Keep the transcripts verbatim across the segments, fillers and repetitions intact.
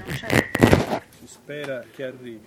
Si spera che arrivi.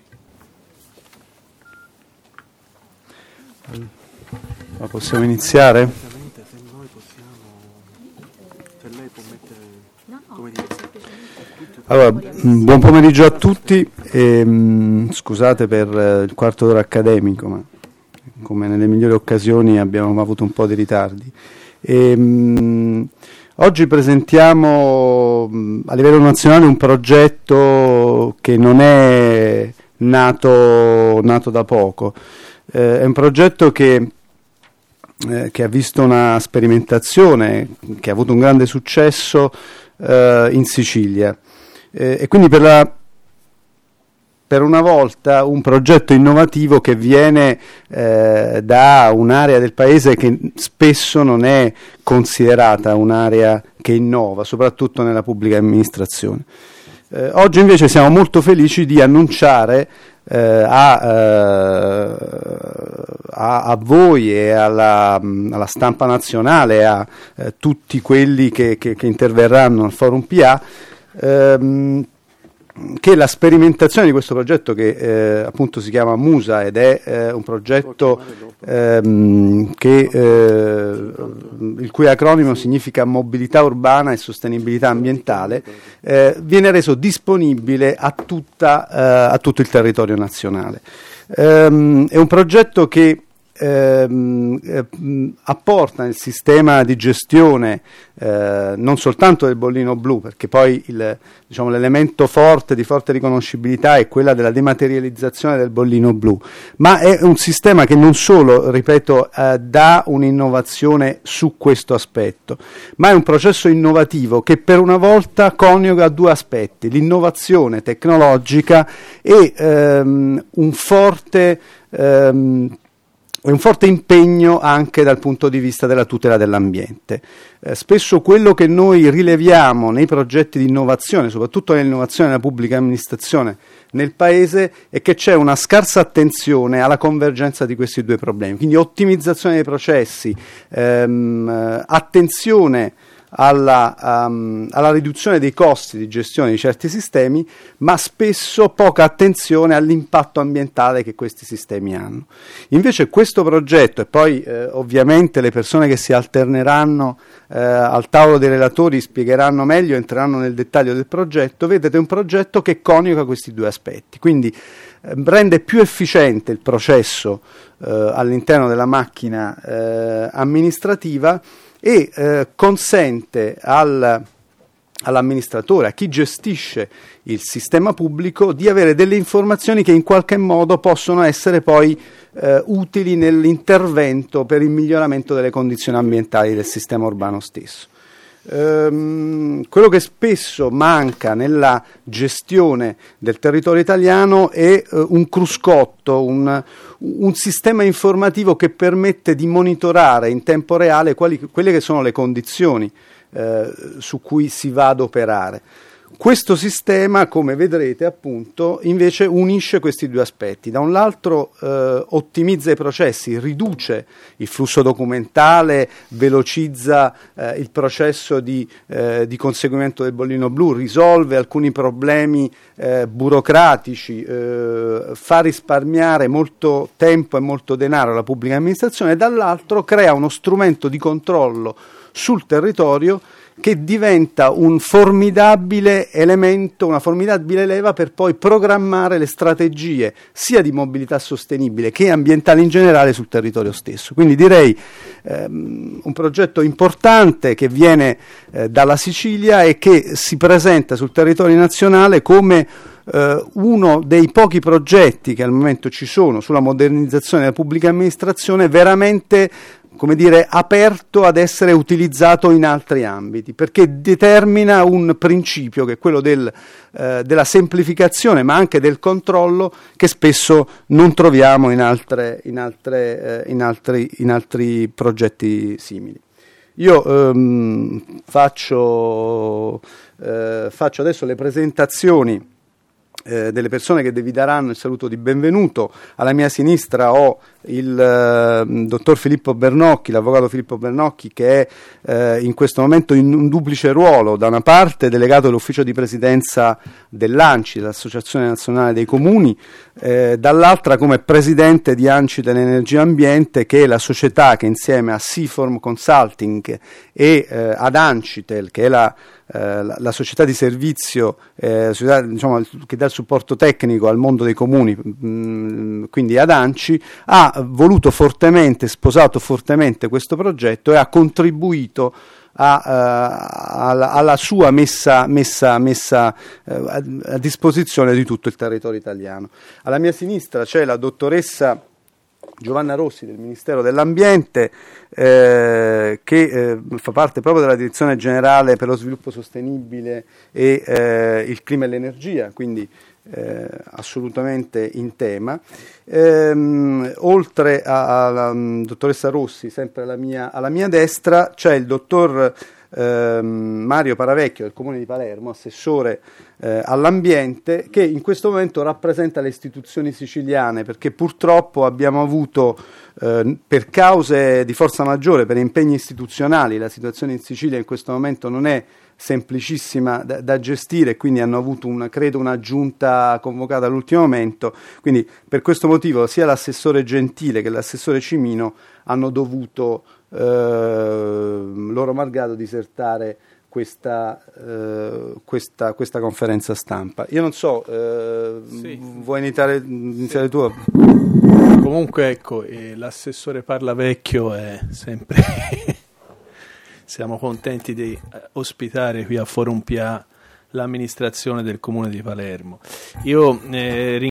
Ma possiamo iniziare? Se noi possiamo, se lei può mettere, come dire, Allora, buon pomeriggio a tutti e, mh, scusate per uh, il quarto d'ora accademico, ma come nelle migliori occasioni abbiamo avuto un po' di ritardi. E, mh, oggi presentiamo mh, a livello nazionale un progetto che non è nato, nato da poco, eh, è un progetto che Eh, che ha visto una sperimentazione che ha avuto un grande successo eh, in Sicilia eh, e quindi per, la, per una volta un progetto innovativo che viene eh, da un'area del paese che spesso non è considerata un'area che innova, soprattutto nella pubblica amministrazione. Eh, oggi invece siamo molto felici di annunciare Eh, a, eh, a, a voi e alla, alla stampa nazionale, a eh, tutti quelli che, che, che interverranno al Forum P A, ehm, che la sperimentazione di questo progetto, che eh, appunto si chiama MUSA ed è eh, un progetto ehm, che, eh, il cui acronimo significa Mobilità Urbana e Sostenibilità Ambientale, eh, viene reso disponibile a, tutta, eh, a tutto il territorio nazionale. Ehm, è un progetto che Ehm, eh, apporta nel sistema di gestione eh, non soltanto del bollino blu, perché poi il, diciamo, l'elemento forte di forte riconoscibilità è quella della dematerializzazione del bollino blu, ma è un sistema che non solo, ripeto, eh, dà un'innovazione su questo aspetto, ma è un processo innovativo che per una volta coniuga due aspetti: l'innovazione tecnologica e ehm, un forte ehm, un forte impegno anche dal punto di vista della tutela dell'ambiente. Eh, spesso quello che noi rileviamo nei progetti di innovazione, soprattutto nell'innovazione della pubblica amministrazione nel Paese, è che c'è una scarsa attenzione alla convergenza di questi due problemi, quindi ottimizzazione dei processi, ehm, attenzione Alla, um, alla riduzione dei costi di gestione di certi sistemi, ma spesso poca attenzione all'impatto ambientale che questi sistemi hanno. Invece questo progetto, e poi eh, ovviamente le persone che si alterneranno eh, al tavolo dei relatori spiegheranno meglio, entreranno nel dettaglio del progetto, vedete, è un progetto che coniuga questi due aspetti, quindi eh, rende più efficiente il processo eh, all'interno della macchina eh, amministrativa e eh, consente al, all'amministratore, a chi gestisce il sistema pubblico, di avere delle informazioni che in qualche modo possono essere poi eh, utili nell'intervento per il miglioramento delle condizioni ambientali del sistema urbano stesso. Ehm, quello che spesso manca nella gestione del territorio italiano è eh, un cruscotto, un, un sistema informativo che permette di monitorare in tempo reale quali, quelle che sono le condizioni eh, su cui si va ad operare. Questo sistema, come vedrete appunto, invece unisce questi due aspetti. Da un lato eh, ottimizza i processi, riduce il flusso documentale, velocizza eh, il processo di, eh, di conseguimento del bollino blu, risolve alcuni problemi eh, burocratici, eh, fa risparmiare molto tempo e molto denaro alla pubblica amministrazione, e dall'altro crea uno strumento di controllo sul territorio che diventa un formidabile elemento, una formidabile leva per poi programmare le strategie sia di mobilità sostenibile che ambientali in generale sul territorio stesso. Quindi direi ehm, un progetto importante che viene eh, dalla Sicilia e che si presenta sul territorio nazionale come eh, uno dei pochi progetti che al momento ci sono sulla modernizzazione della pubblica amministrazione veramente, come dire, aperto ad essere utilizzato in altri ambiti, perché determina un principio che è quello del, eh, della semplificazione, ma anche del controllo, che spesso non troviamo in, altre, in, altre, eh, in, altri, in altri progetti simili. Io ehm, faccio, eh, faccio adesso le presentazioni eh, delle persone che vi daranno il saluto di benvenuto. Alla mia sinistra ho il eh, dottor Filippo Bernocchi, l'avvocato Filippo Bernocchi, che è eh, in questo momento in un duplice ruolo: da una parte delegato dell'ufficio di presidenza dell'ANCI, l'Associazione Nazionale dei Comuni, eh, dall'altra come presidente di ANCI Dell'Energia Ambiente, che è la società che insieme a Seaform Consulting e eh, ad Ancitel, che è la Eh, la, la società di servizio eh, società, diciamo, che dà il supporto tecnico al mondo dei comuni, mh, quindi ad ANCI, ha voluto fortemente, sposato fortemente questo progetto e ha contribuito a, uh, alla, alla sua messa, messa, messa uh, a, a disposizione di tutto il territorio italiano. Alla mia sinistra c'è la dottoressa Giovanna Rossi del Ministero dell'Ambiente, eh, che eh, fa parte proprio della Direzione Generale per lo Sviluppo Sostenibile e eh, il Clima e l'Energia, quindi eh, assolutamente in tema. Ehm, oltre alla um, dottoressa Rossi, sempre alla mia, alla mia destra, c'è il dottor eh, Mario Paravecchio del Comune di Palermo, assessore Eh, all'ambiente, che in questo momento rappresenta le istituzioni siciliane, perché purtroppo abbiamo avuto eh, per cause di forza maggiore, per impegni istituzionali, la situazione in Sicilia in questo momento non è semplicissima da, da gestire, quindi hanno avuto una, credo una giunta convocata all'ultimo momento, quindi per questo motivo sia l'assessore Gentile che l'assessore Cimino hanno dovuto eh, loro malgrado disertare Questa, eh, questa, questa conferenza stampa. Io non so, eh, sì. vuoi iniziare, iniziare sì. tu? Comunque ecco, eh, l'assessore Parlavecchio è sempre siamo contenti di ospitare qui a Forum P A l'amministrazione del Comune di Palermo. Io eh,